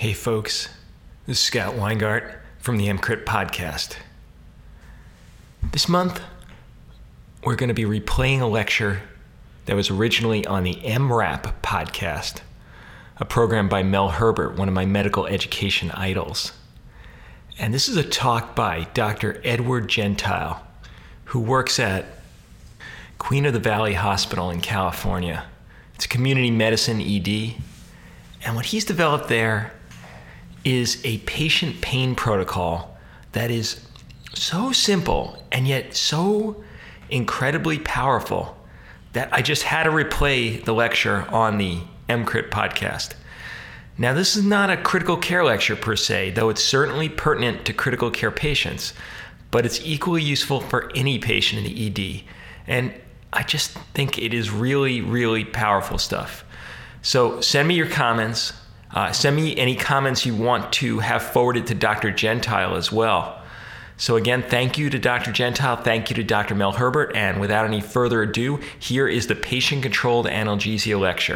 Hey folks, this is Scott Weingart from the MCrit podcast. This month, we're going to be replaying a lecture that was originally on the MRAP podcast, a program by Mel Herbert, one of my medical education idols. And this is a talk by Dr. Edward Gentile, who works at Queen of the Valley Hospital in California. It's a community medicine ED. And what he's developed there is a patient pain protocol that is so simple and yet so incredibly powerful that I just had to replay the lecture on the MCrit podcast. Now, this is not a critical care lecture per se, though it's certainly pertinent to critical care patients, but it's equally useful for any patient in the ED. And I just think it is really, really powerful stuff. So send me your comments. Send me any comments you want to have forwarded to Dr. Gentile as well. So again, thank you to Dr. Gentile, thank you to Dr. Mel Herbert, and without any further ado, here is the patient-controlled analgesia lecture.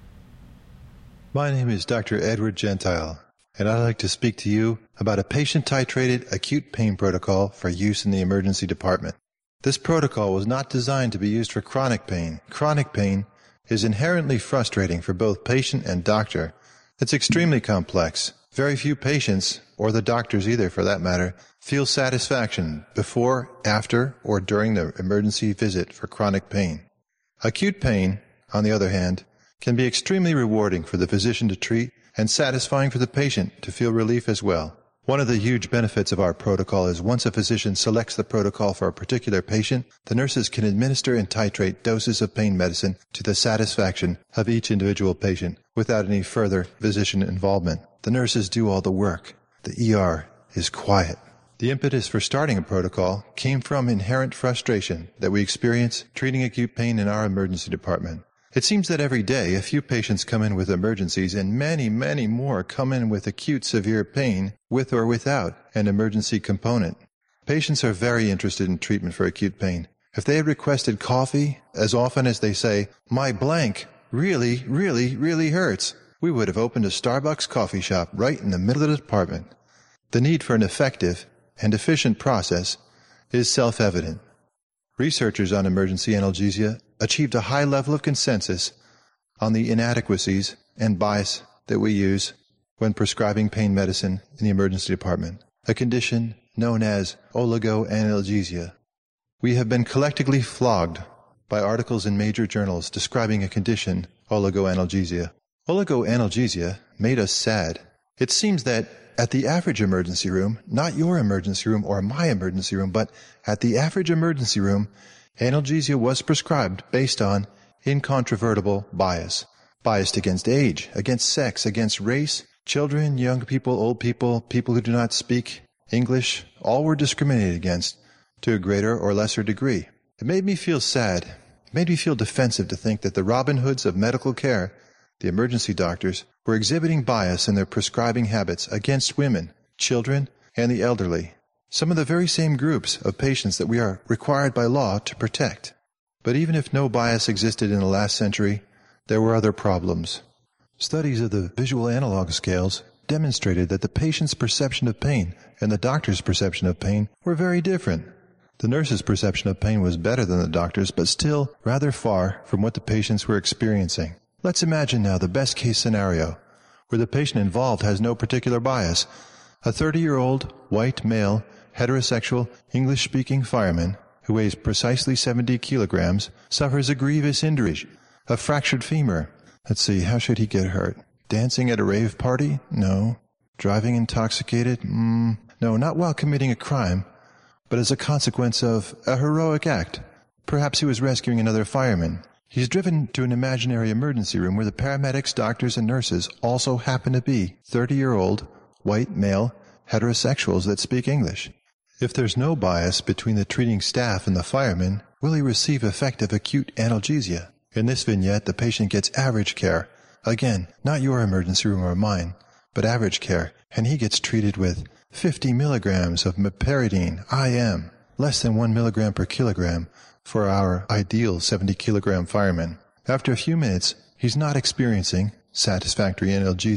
My name is Dr. Edward Gentile, and I'd like to speak to you about a patient-titrated acute pain protocol for use in the emergency department. This protocol was not designed to be used for chronic pain. Chronic pain is inherently frustrating for both patient and doctor. It's extremely complex. Very few patients, or the doctors either for that matter, feel satisfaction before, after, or during the emergency visit for chronic pain. Acute pain, on the other hand, can be extremely rewarding for the physician to treat and satisfying for the patient to feel relief as well. One of the huge benefits of our protocol is once a physician selects the protocol for a particular patient, the nurses can administer and titrate doses of pain medicine to the satisfaction of each individual patient without any further physician involvement. The nurses do all the work. The ER is quiet. The impetus for starting a protocol came from inherent frustration that we experience treating acute pain in our emergency department. It seems that every day a few patients come in with emergencies and many, many more come in with acute severe pain with or without an emergency component. Patients are very interested in treatment for acute pain. If they had requested coffee as often as they say, "My blank really, really, really hurts," we would have opened a Starbucks coffee shop right in the middle of the department. The need for an effective and efficient process is self-evident. Researchers on emergency analgesia achieved a high level of consensus on the inadequacies and bias that we use when prescribing pain medicine in the emergency department, a condition known as oligoanalgesia. We have been collectively flogged by articles in major journals describing a condition, oligoanalgesia. Oligoanalgesia made us sad. It seems that at the average emergency room, not your emergency room or my emergency room, but at the average emergency room, analgesia was prescribed based on incontrovertible bias. Biased against age, against sex, against race, children, young people, old people, people who do not speak English, all were discriminated against to a greater or lesser degree. It made me feel sad. It made me feel defensive to think that the Robin Hoods of medical care, the emergency doctors, were exhibiting bias in their prescribing habits against women, children, and the elderly, some of the very same groups of patients that we are required by law to protect. But even if no bias existed in the last century, there were other problems. Studies of the visual analog scales demonstrated that the patient's perception of pain and the doctor's perception of pain were very different. The nurse's perception of pain was better than the doctor's, but still rather far from what the patients were experiencing. Let's imagine now the best-case scenario, where the patient involved has no particular bias. A 30-year-old, white, male, heterosexual, English-speaking fireman who weighs precisely 70 kilograms suffers a grievous injury, a fractured femur. Let's see, how should he get hurt? Dancing at a rave party? No. Driving intoxicated? No, not while committing a crime, but as a consequence of a heroic act. Perhaps he was rescuing another fireman. He's driven to an imaginary emergency room where the paramedics, doctors, and nurses also happen to be 30-year-old, white, male, heterosexuals that speak English. If there's no bias between the treating staff and the fireman, will he receive effective acute analgesia? In this vignette, the patient gets average care. Again, not your emergency room or mine, but average care, and he gets treated with 50 milligrams of meperidine IM, less than 1 milligram per kilogram, for our ideal 70-kilogram fireman. After a few minutes, he's not experiencing satisfactory analgesia.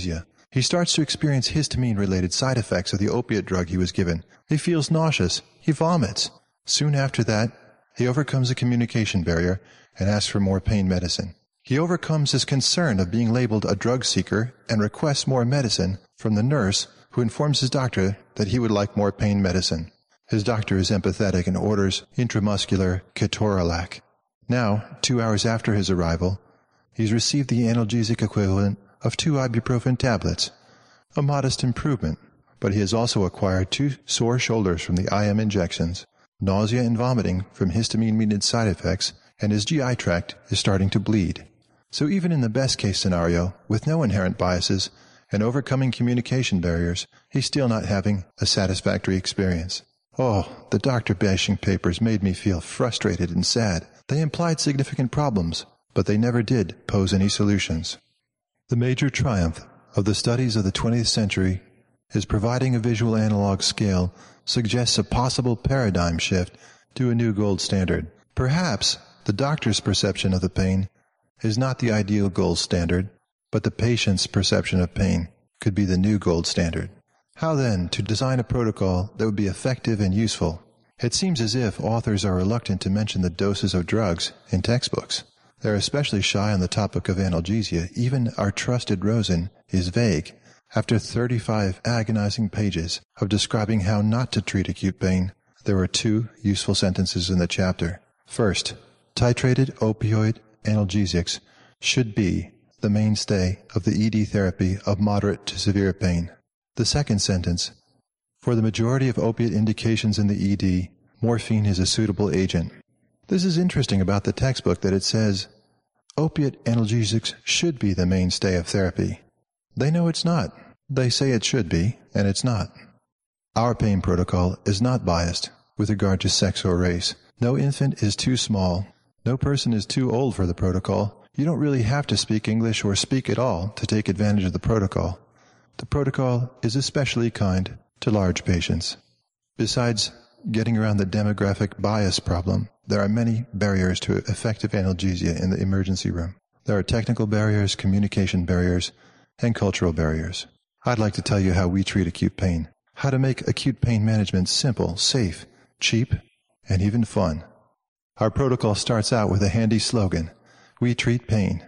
He starts to experience histamine-related side effects of the opiate drug he was given. He feels nauseous. He vomits. Soon after that, he overcomes a communication barrier and asks for more pain medicine. He overcomes his concern of being labeled a drug seeker and requests more medicine from the nurse, who informs his doctor that he would like more pain medicine. His doctor is empathetic and orders intramuscular ketorolac. Now, 2 hours after his arrival, he's received the analgesic equivalent of 2 ibuprofen tablets, a modest improvement, but he has also acquired 2 sore shoulders from the IM injections, nausea and vomiting from histamine-mediated side effects, and his GI tract is starting to bleed. So even in the best-case scenario, with no inherent biases and overcoming communication barriers, he's still not having a satisfactory experience. Oh, the doctor-bashing papers made me feel frustrated and sad. They implied significant problems, but they never did pose any solutions. The major triumph of the studies of the 20th century is providing a visual analog scale suggests a possible paradigm shift to a new gold standard. Perhaps the doctor's perception of the pain is not the ideal gold standard, but the patient's perception of pain could be the new gold standard. How then to design a protocol that would be effective and useful? It seems as if authors are reluctant to mention the doses of drugs in textbooks. They're especially shy on the topic of analgesia. Even our trusted Rosen is vague. After 35 agonizing pages of describing how not to treat acute pain, there are 2 useful sentences in the chapter. First, titrated opioid analgesics should be the mainstay of the ED therapy of moderate to severe pain. The second sentence, for the majority of opiate indications in the ED, morphine is a suitable agent. This is interesting about the textbook that it says, opiate analgesics should be the mainstay of therapy. They know it's not. They say it should be, and it's not. Our pain protocol is not biased with regard to sex or race. No infant is too small. No person is too old for the protocol. You don't really have to speak English or speak at all to take advantage of the protocol. The protocol is especially kind to large patients. Besides getting around the demographic bias problem, there are many barriers to effective analgesia in the emergency room. There are technical barriers, communication barriers, and cultural barriers. I'd like to tell you how we treat acute pain, how to make acute pain management simple, safe, cheap, and even fun. Our protocol starts out with a handy slogan, We Treat Pain,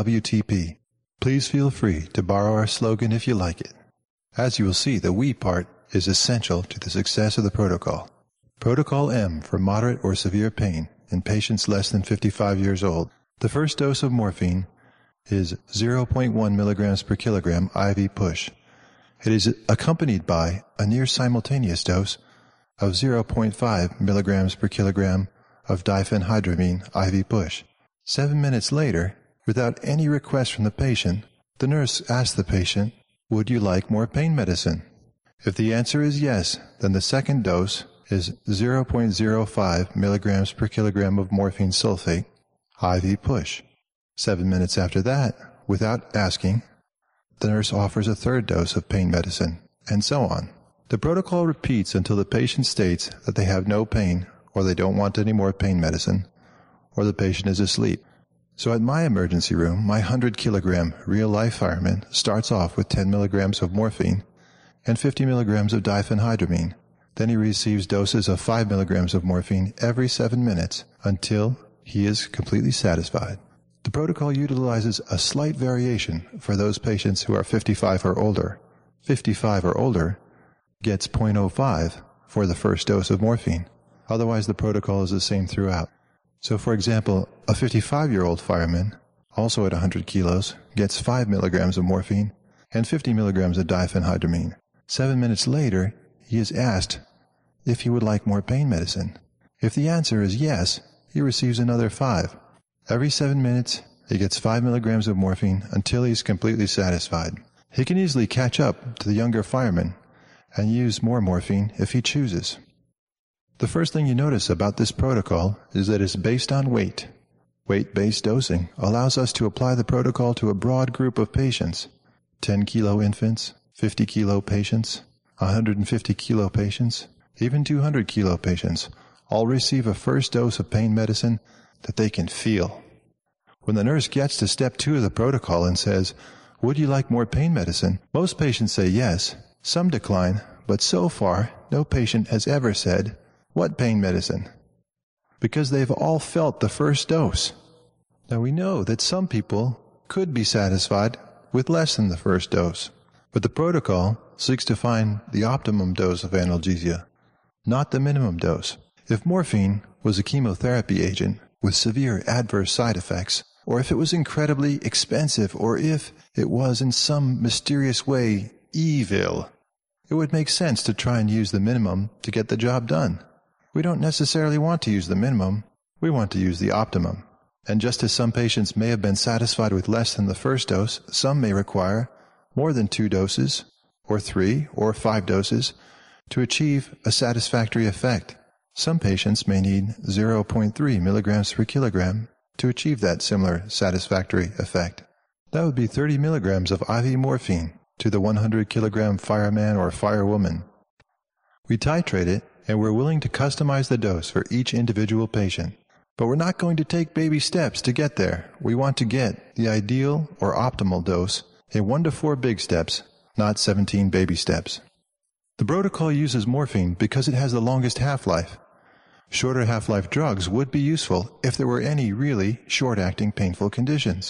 WTP. Please feel free to borrow our slogan if you like it. As you will see, the we part is essential to the success of the protocol. Protocol M for moderate or severe pain in patients less than 55 years old. The first dose of morphine is 0.1 milligrams per kilogram IV push. It is accompanied by a near simultaneous dose of 0.5 milligrams per kilogram of diphenhydramine IV push. 7 minutes later, without any request from the patient, the nurse asks the patient, would you like more pain medicine? If the answer is yes, then the second dose is 0.05 milligrams per kilogram of morphine sulfate, IV push. 7 minutes after that, without asking, the nurse offers a third dose of pain medicine, and so on. The protocol repeats until the patient states that they have no pain, or they don't want any more pain medicine, or the patient is asleep. So at my emergency room, my 100-kilogram real-life fireman starts off with 10 milligrams of morphine and 50 milligrams of diphenhydramine. Then he receives doses of 5 milligrams of morphine every 7 minutes until he is completely satisfied. The protocol utilizes a slight variation for those patients who are 55 or older. 55 or older gets 0.05 for the first dose of morphine. Otherwise, the protocol is the same throughout. So, for example, a 55-year-old fireman, also at 100 kilos, gets 5 milligrams of morphine and 50 milligrams of diphenhydramine. 7 minutes later, he is asked if he would like more pain medicine. If the answer is yes, he receives another 5. Every 7 minutes, he gets 5 milligrams of morphine until he's completely satisfied. He can easily catch up to the younger fireman and use more morphine if he chooses. The first thing you notice about this protocol is that it's based on weight. Weight-based dosing allows us to apply the protocol to a broad group of patients. 10-kilo infants, 50-kilo patients, 150-kilo patients, even 200-kilo patients all receive a first dose of pain medicine that they can feel. When the nurse gets to step 2 of the protocol and says, would you like more pain medicine? Most patients say yes, some decline, but so far, no patient has ever said, what pain medicine? Because they've all felt the first dose. Now we know that some people could be satisfied with less than the first dose, but the protocol seeks to find the optimum dose of analgesia, not the minimum dose. If morphine was a chemotherapy agent with severe adverse side effects, or if it was incredibly expensive, or if it was in some mysterious way evil, it would make sense to try and use the minimum to get the job done. We don't necessarily want to use the minimum, we want to use the optimum. And just as some patients may have been satisfied with less than the first dose, some may require more than 2 doses, or 3 or 5 doses, to achieve a satisfactory effect. Some patients may need 0.3 milligrams per kilogram to achieve that similar satisfactory effect. That would be 30 milligrams of IV morphine to the 100 kilogram fireman or firewoman. We titrate it, and we're willing to customize the dose for each individual patient. But we're not going to take baby steps to get there. We want to get the ideal or optimal dose in 1 to 4 big steps, not 17 baby steps. The protocol uses morphine because it has the longest half-life. Shorter half-life drugs would be useful if there were any really short-acting painful conditions.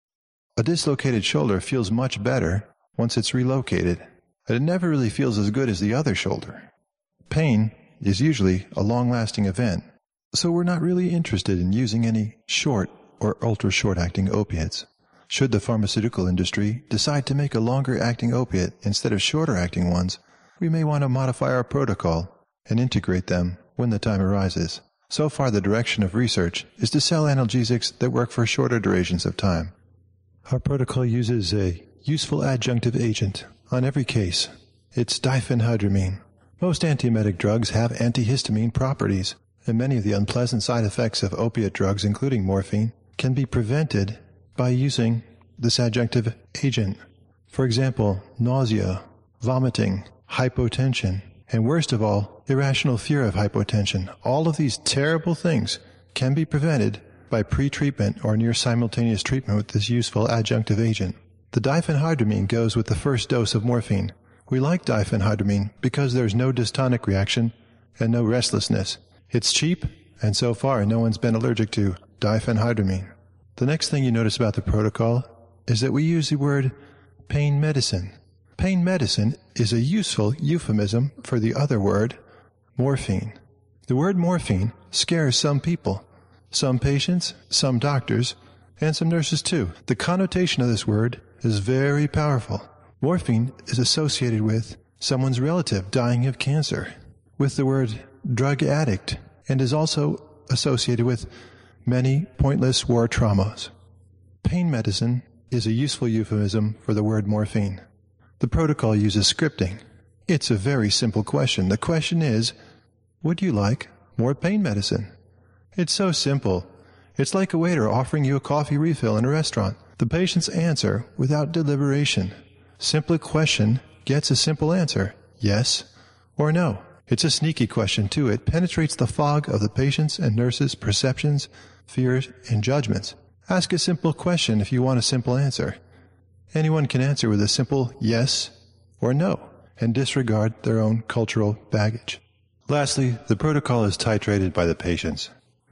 A dislocated shoulder feels much better once it's relocated, but it never really feels as good as the other shoulder. Pain is usually a long-lasting event, so we're not really interested in using any short or ultra-short-acting opiates. Should the pharmaceutical industry decide to make a longer-acting opiate instead of shorter-acting ones, we may want to modify our protocol and integrate them when the time arises. So far, the direction of research is to sell analgesics that work for shorter durations of time. Our protocol uses a useful adjunctive agent on every case. It's diphenhydramine. Most antiemetic drugs have antihistamine properties, and many of the unpleasant side effects of opiate drugs, including morphine, can be prevented by using this adjunctive agent. For example, nausea, vomiting, hypotension, and worst of all, irrational fear of hypotension. All of these terrible things can be prevented by pre-treatment or near simultaneous treatment with this useful adjunctive agent. The diphenhydramine goes with the first dose of morphine. We like diphenhydramine because there's no dystonic reaction and no restlessness. It's cheap, and so far no one's been allergic to diphenhydramine. The next thing you notice about the protocol is that we use the word pain medicine. Pain medicine is a useful euphemism for the other word, morphine. The word morphine scares some people, some patients, some doctors, and some nurses too. The connotation of this word is very powerful. Morphine is associated with someone's relative dying of cancer, with the word drug addict, and is also associated with many pointless war traumas. Pain medicine is a useful euphemism for the word morphine. The protocol uses scripting. It's a very simple question. The question is, would you like more pain medicine? It's so simple. It's like a waiter offering you a coffee refill in a restaurant. The patient's answer without deliberation. Simple question gets a simple answer, yes or no. It's a sneaky question, too. It penetrates the fog of the patient's and nurse's perceptions, fears, and judgments. Ask a simple question if you want a simple answer. Anyone can answer with a simple yes or no and disregard their own cultural baggage. Lastly, the protocol is titrated by the patients.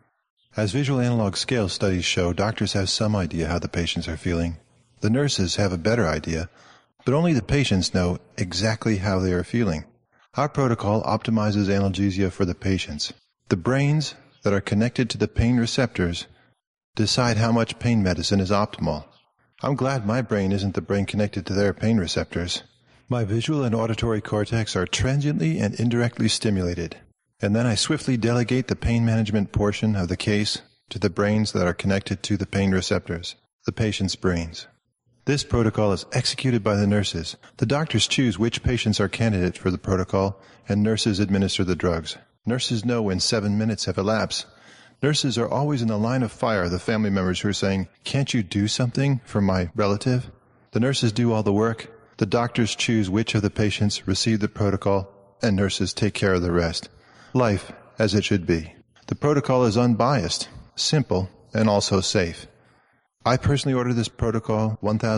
As visual analog scale studies show, doctors have some idea how the patients are feeling. The nurses have a better idea, but only the patients know exactly how they are feeling. Our protocol optimizes analgesia for the patients. The brains that are connected to the pain receptors decide how much pain medicine is optimal. I'm glad my brain isn't the brain connected to their pain receptors. My visual and auditory cortex are transiently and indirectly stimulated, and then I swiftly delegate the pain management portion of the case to the brains that are connected to the pain receptors, the patient's brains. This protocol is executed by the nurses. The doctors choose which patients are candidates for the protocol, and nurses administer the drugs. Nurses know when 7 minutes have elapsed. Nurses are always in the line of fire of the family members who are saying, "Can't you do something for my relative?" The nurses do all the work. The doctors choose which of the patients receive the protocol, and nurses take care of the rest. Life as it should be. The protocol is unbiased, simple, and also safe. I personally ordered this protocol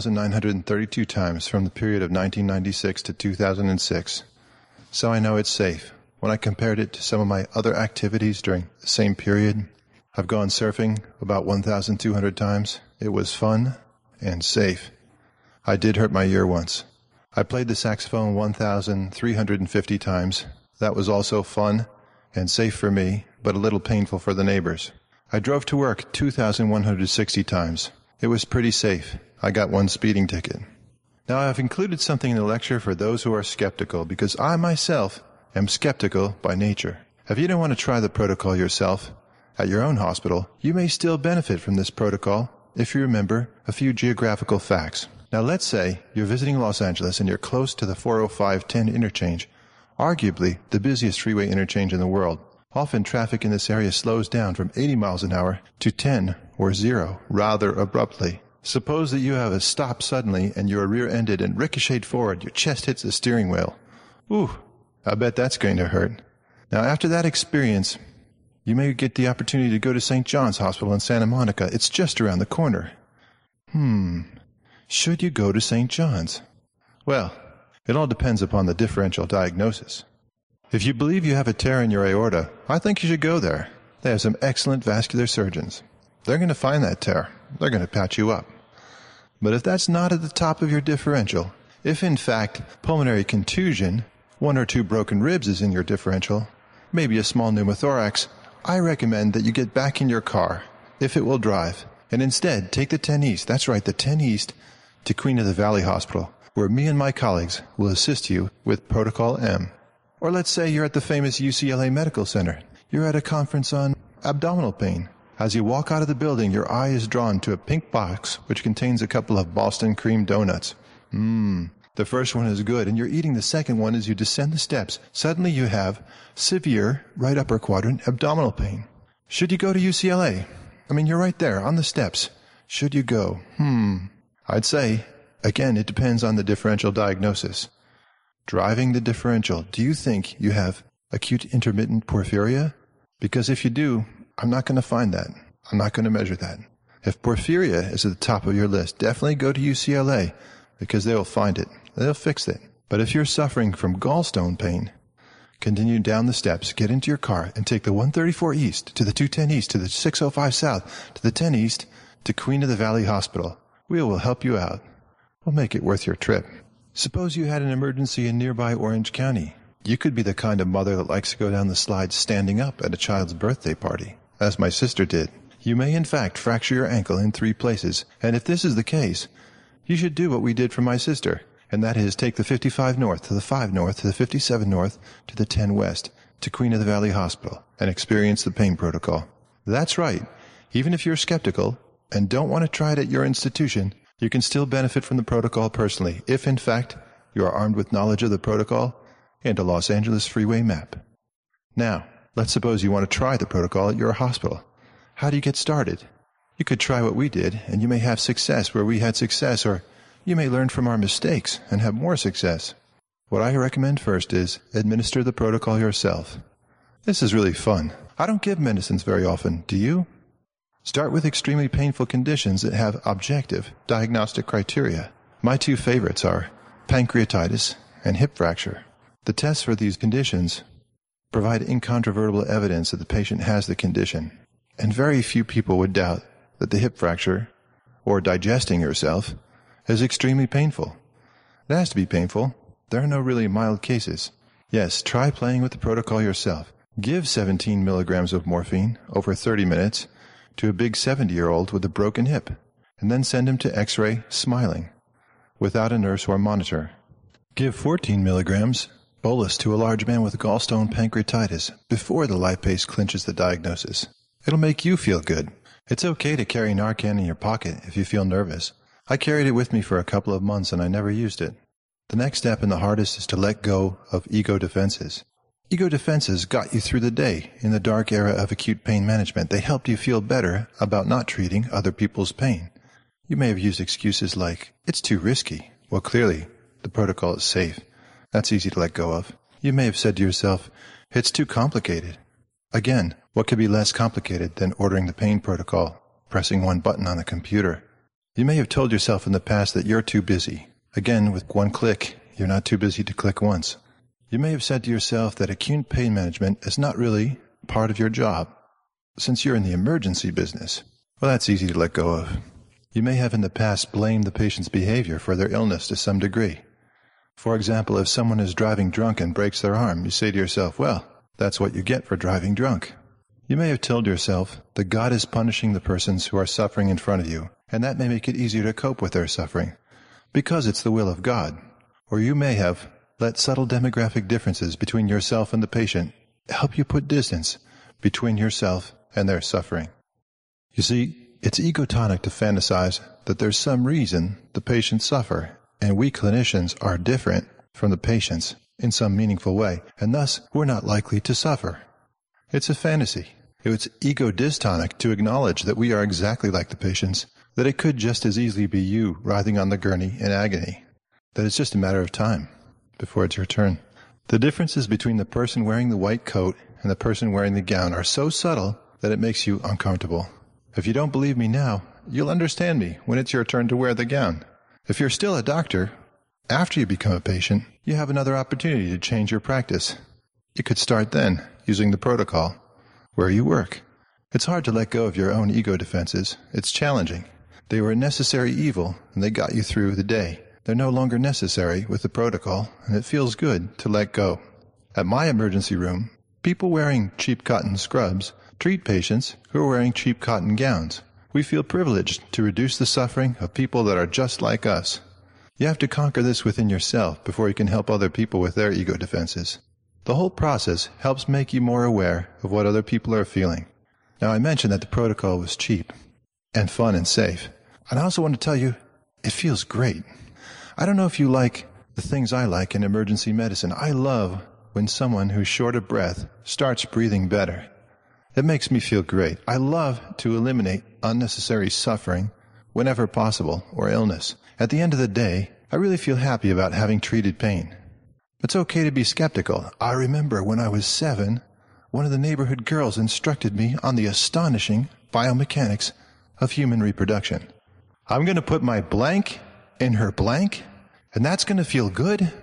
1,932 times from the period of 1996 to 2006, so I know it's safe. When I compared it to some of my other activities during the same period, I've gone surfing about 1,200 times. It was fun and safe. I did hurt my ear once. I played the saxophone 1,350 times. That was also fun and safe for me, but a little painful for the neighbors. I drove to work 2,160 times. It was pretty safe. I got one speeding ticket. Now, I've included something in the lecture for those who are skeptical, because I myself am skeptical by nature. If you don't want to try the protocol yourself at your own hospital, you may still benefit from this protocol if you remember a few geographical facts. Now, let's say you're visiting Los Angeles and you're close to the 405-10 interchange, arguably the busiest freeway interchange in the world. Often traffic in this area slows down from 80 miles an hour to 10 or 0 rather abruptly. Suppose that you have a stop suddenly and you are rear-ended and ricocheted forward. Your chest hits the steering wheel. Ooh, I bet that's going to hurt. Now, after that experience, you may get the opportunity to go to St. John's Hospital in Santa Monica. It's just around the corner. Should you go to St. John's? Well, it all depends upon the differential diagnosis. If you believe you have a tear in your aorta, I think you should go there. They have some excellent vascular surgeons. They're going to find that tear. They're going to patch you up. But if that's not at the top of your differential, if in fact pulmonary contusion, 1 or 2 broken ribs is in your differential, maybe a small pneumothorax, I recommend that you get back in your car, if it will drive, and instead take the 10 East, that's right, the 10 East, to Queen of the Valley Hospital, where me and my colleagues will assist you with Protocol M. Or let's say you're at the famous UCLA Medical Center. You're at a conference on abdominal pain. As you walk out of the building, your eye is drawn to a pink box which contains a couple of Boston cream donuts. The first one is good, and you're eating the second one as you descend the steps. Suddenly you have severe right upper quadrant abdominal pain. Should you go to UCLA? I mean, you're right there on the steps. Should you go? I'd say, again, it depends on the differential diagnosis. Driving the differential, do you think you have acute intermittent porphyria? Because if you do, I'm not going to find that. I'm not going to measure that. If porphyria is at the top of your list, definitely go to UCLA, because they will find it. They'll fix it. But if you're suffering from gallstone pain, continue down the steps, get into your car, and take the 134 East to the 210 East to the 605 South to the 10 East to Queen of the Valley Hospital. We will help you out. We'll make it worth your trip. Suppose you had an emergency in nearby Orange County. You could be the kind of mother that likes to go down the slide standing up at a child's birthday party, as my sister did. You may in fact fracture your ankle in 3 places, and if this is the case, you should do what we did for my sister, and that is take the 55 North to the 5 North to the 57 North to the 10 West to Queen of the Valley Hospital and experience the pain protocol. That's right. Even if you're skeptical and don't want to try it at your institution, you can still benefit from the protocol personally, if in fact you are armed with knowledge of the protocol and a Los Angeles freeway map. Now, let's suppose you want to try the protocol at your hospital. How do you get started? You could try what we did, and you may have success where we had success, or you may learn from our mistakes and have more success. What I recommend first is administer the protocol yourself. This is really fun. I don't give medicines very often, do you? Start with extremely painful conditions that have objective diagnostic criteria. My 2 favorites are pancreatitis and hip fracture. The tests for these conditions provide incontrovertible evidence that the patient has the condition, and very few people would doubt that the hip fracture, or digesting yourself, is extremely painful. It has to be painful. There are no really mild cases. Yes, try playing with the protocol yourself. Give 17 milligrams of morphine over 30 minutes to a big 70-year-old with a broken hip, and then send him to X-ray smiling, without a nurse or monitor. Give 14 milligrams bolus to a large man with gallstone pancreatitis before the lipase clinches the diagnosis. It'll make you feel good. It's okay to carry Narcan in your pocket if you feel nervous. I carried it with me for a couple of months and I never used it. The next step and the hardest is to let go of ego defenses. Ego defenses got you through the day in the dark era of acute pain management. They helped you feel better about not treating other people's pain. You may have used excuses like, it's too risky. Well, clearly, the protocol is safe. That's easy to let go of. You may have said to yourself, it's too complicated. Again, what could be less complicated than ordering the pain protocol, pressing one button on the computer, You may have told yourself in the past that you're too busy. Again, with one click, you're not too busy to click once. You may have said to yourself that acute pain management is not really part of your job, since you're in the emergency business. Well, that's easy to let go of. You may have in the past blamed the patient's behavior for their illness to some degree. For example, if someone is driving drunk and breaks their arm, you say to yourself, well, that's what you get for driving drunk. You may have told yourself that God is punishing the persons who are suffering in front of you, and that may make it easier to cope with their suffering, because it's the will of God. Or you may have let subtle demographic differences between yourself and the patient help you put distance between yourself and their suffering. You see, it's egotonic to fantasize that there's some reason the patients suffer, and we clinicians are different from the patients in some meaningful way, and thus we're not likely to suffer. It's a fantasy. It's ego-dystonic to acknowledge that we are exactly like the patients, that it could just as easily be you writhing on the gurney in agony, that it's just a matter of time before it's your turn. The differences between the person wearing the white coat and the person wearing the gown are so subtle that it makes you uncomfortable. If you don't believe me now, you'll understand me when it's your turn to wear the gown. If you're still a doctor, after you become a patient, you have another opportunity to change your practice. You could start then, using the protocol, where you work. It's hard to let go of your own ego defenses. It's challenging. They were a necessary evil, and they got you through the day. They're no longer necessary with the protocol, and it feels good to let go. At my emergency room, people wearing cheap cotton scrubs treat patients who are wearing cheap cotton gowns. We feel privileged to reduce the suffering of people that are just like us. You have to conquer this within yourself before you can help other people with their ego defenses. The whole process helps make you more aware of what other people are feeling. Now, I mentioned that the protocol was cheap and fun and safe. And I also want to tell you, it feels great. I don't know if you like the things I like in emergency medicine. I love when someone who's short of breath starts breathing better. It makes me feel great. I love to eliminate unnecessary suffering whenever possible, or illness. At the end of the day, I really feel happy about having treated pain. It's okay to be skeptical. I remember when I was 7, one of the neighborhood girls instructed me on the astonishing biomechanics of human reproduction. I'm going to put my blank in her blank, and that's going to feel good?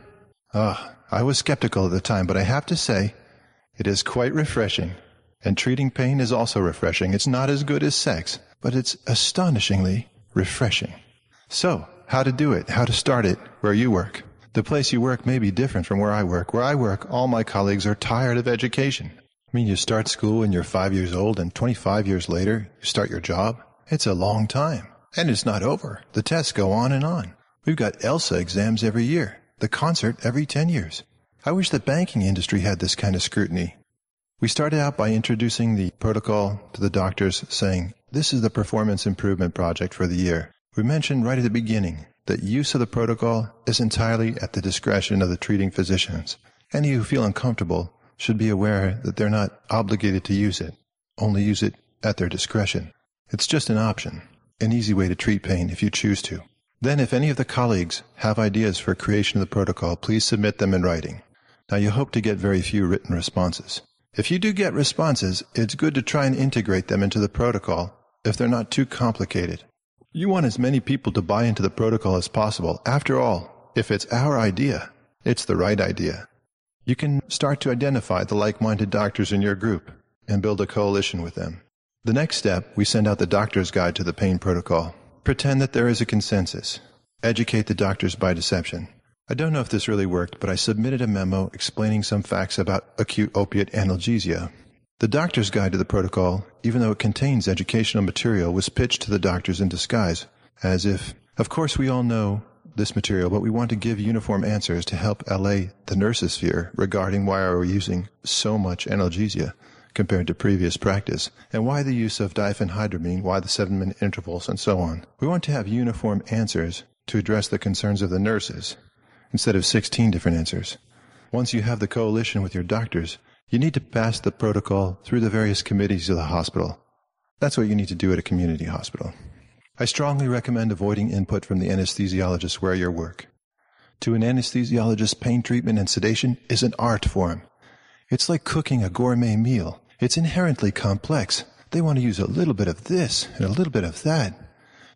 I was skeptical at the time, but I have to say, it is quite refreshing. And treating pain is also refreshing. It's not as good as sex, but it's astonishingly refreshing. So, how to do it, how to start it where you work. The place you work may be different from where I work. Where I work, all my colleagues are tired of education. I mean, you start school when you're 5 years old, and 25 years later, you start your job. It's a long time. And it's not over. The tests go on and on. We've got ELSA exams every year. The concert every 10 years. I wish the banking industry had this kind of scrutiny. We started out by introducing the protocol to the doctors, saying, this is the performance improvement project for the year. We mentioned right at the beginning that use of the protocol is entirely at the discretion of the treating physicians. Any who feel uncomfortable should be aware that they're not obligated to use it, only use it at their discretion. It's just an option, an easy way to treat pain if you choose to. Then if any of the colleagues have ideas for creation of the protocol, please submit them in writing. Now you hope to get very few written responses. If you do get responses, it's good to try and integrate them into the protocol if they're not too complicated. You want as many people to buy into the protocol as possible. After all, if it's our idea, it's the right idea. You can start to identify the like-minded doctors in your group and build a coalition with them. The next step, we send out the doctor's guide to the pain protocol. Pretend that there is a consensus. Educate the doctors by deception. I don't know if this really worked, but I submitted a memo explaining some facts about acute opiate analgesia. The doctor's guide to the protocol, even though it contains educational material, was pitched to the doctors in disguise, as if, of course we all know this material, but we want to give uniform answers to help allay the nurses' fear regarding why are we using so much analgesia compared to previous practice, and why the use of diphenhydramine, why the 7-minute intervals, and so on. We want to have uniform answers to address the concerns of the nurses, instead of 16 different answers. Once you have the coalition with your doctors, you need to pass the protocol through the various committees of the hospital. That's what you need to do at a community hospital. I strongly recommend avoiding input from the anesthesiologist where you work. To an anesthesiologist, pain treatment and sedation is an art form. It's like cooking a gourmet meal. It's inherently complex. They want to use a little bit of this and a little bit of that.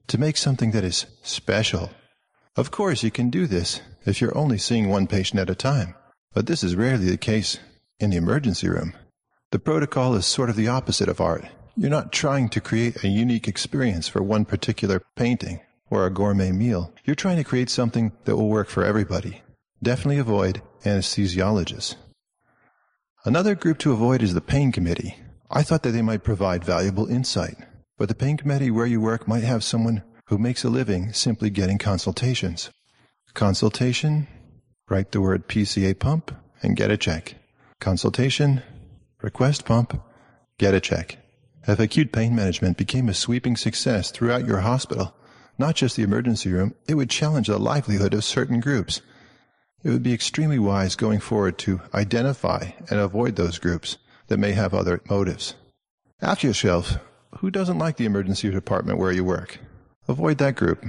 to make something that is special. Of course, you can do this if you're only seeing one patient at a time, but this is rarely the case in the emergency room. The protocol is sort of the opposite of art. You're not trying to create a unique experience for one particular painting or a gourmet meal. You're trying to create something that will work for everybody. Definitely avoid anesthesiologists. Another group to avoid is the pain committee. I thought that they might provide valuable insight, but the pain committee where you work might have someone who makes a living simply getting consultations. Consultation, write the word PCA pump and get a check. Consultation, request pump, get a check. If acute pain management became a sweeping success throughout your hospital, not just the emergency room, it would challenge the livelihood of certain groups. It would be extremely wise going forward to identify and avoid those groups that may have other motives. Ask yourself, who doesn't like the emergency department where you work? Avoid that group.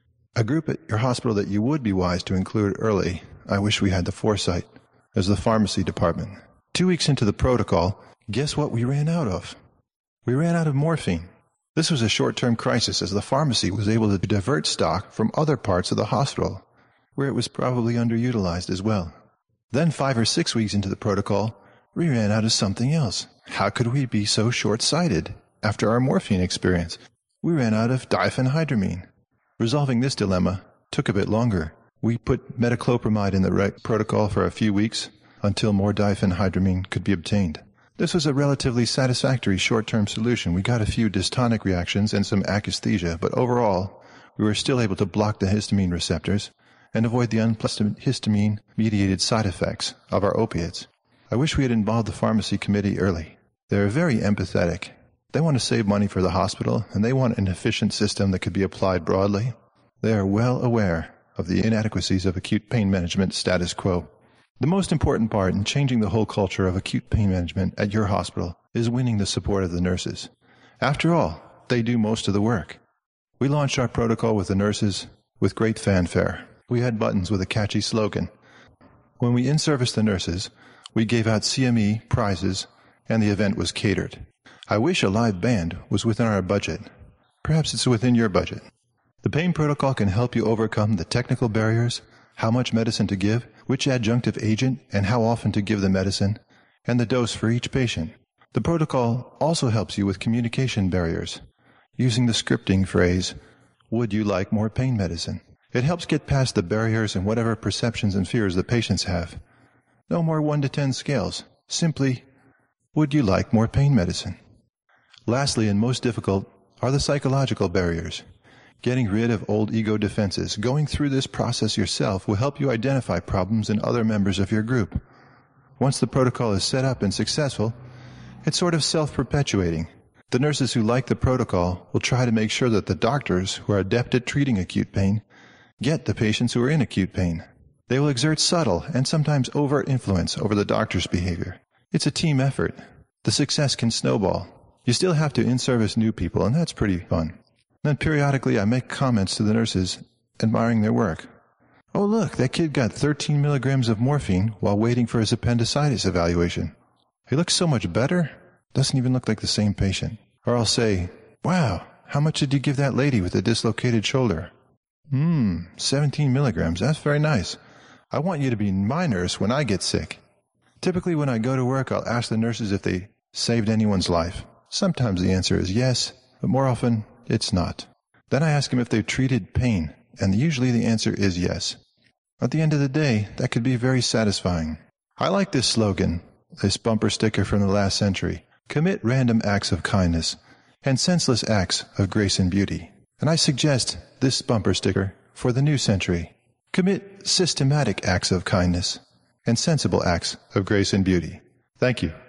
A group at your hospital that you would be wise to include early, I wish we had the foresight, is the pharmacy department. 2 weeks into the protocol, guess what we ran out of? We ran out of morphine. This was a short-term crisis as the pharmacy was able to divert stock from other parts of the hospital, where it was probably underutilized as well. Then 5 or 6 weeks into the protocol, we ran out of something else. How could we be so short-sighted after our morphine experience? We ran out of diphenhydramine. Resolving this dilemma took a bit longer. We put metoclopramide in the protocol for a few weeks until more diphenhydramine could be obtained. This was a relatively satisfactory short-term solution. We got a few dystonic reactions and some akathisia, but overall, we were still able to block the histamine receptors and avoid the unpleasant histamine-mediated side effects of our opiates. I wish we had involved the pharmacy committee early. They are very empathetic. They want to save money for the hospital, and they want an efficient system that could be applied broadly. They are well aware of the inadequacies of acute pain management status quo. The most important part in changing the whole culture of acute pain management at your hospital is winning the support of the nurses. After all, they do most of the work. We launched our protocol with the nurses with great fanfare. We had buttons with a catchy slogan. When we in-serviced the nurses, we gave out CME prizes, and the event was catered. I wish a live band was within our budget. Perhaps it's within your budget. The pain protocol can help you overcome the technical barriers, how much medicine to give, which adjunctive agent, and how often to give the medicine, and the dose for each patient. The protocol also helps you with communication barriers, using the scripting phrase, "Would you like more pain medicine?" It helps get past the barriers and whatever perceptions and fears the patients have. No more 1 to 10 scales. Simply, would you like more pain medicine? Lastly, and most difficult, are the psychological barriers. Getting rid of old ego defenses. Going through this process yourself will help you identify problems in other members of your group. Once the protocol is set up and successful, it's sort of self-perpetuating. The nurses who like the protocol will try to make sure that the doctors who are adept at treating acute pain get the patients who are in acute pain. They will exert subtle and sometimes overt influence over the doctor's behavior. It's a team effort. The success can snowball. You still have to in-service new people, and that's pretty fun. Then periodically I make comments to the nurses, admiring their work. "Oh look, that kid got 13 milligrams of morphine while waiting for his appendicitis evaluation. He looks so much better. Doesn't even look like the same patient." Or I'll say, "Wow, how much did you give that lady with the dislocated shoulder?" 17 milligrams, that's very nice. I want you to be my nurse when I get sick." Typically when I go to work, I'll ask the nurses if they saved anyone's life. Sometimes the answer is yes, but more often it's not. Then I ask them if they've treated pain, and usually the answer is yes. At the end of the day, that could be very satisfying. I like this slogan, this bumper sticker from the last century: "Commit random acts of kindness and senseless acts of grace and beauty." And I suggest this bumper sticker for the new century: "Commit systematic acts of kindness and sensible acts of grace and beauty." Thank you.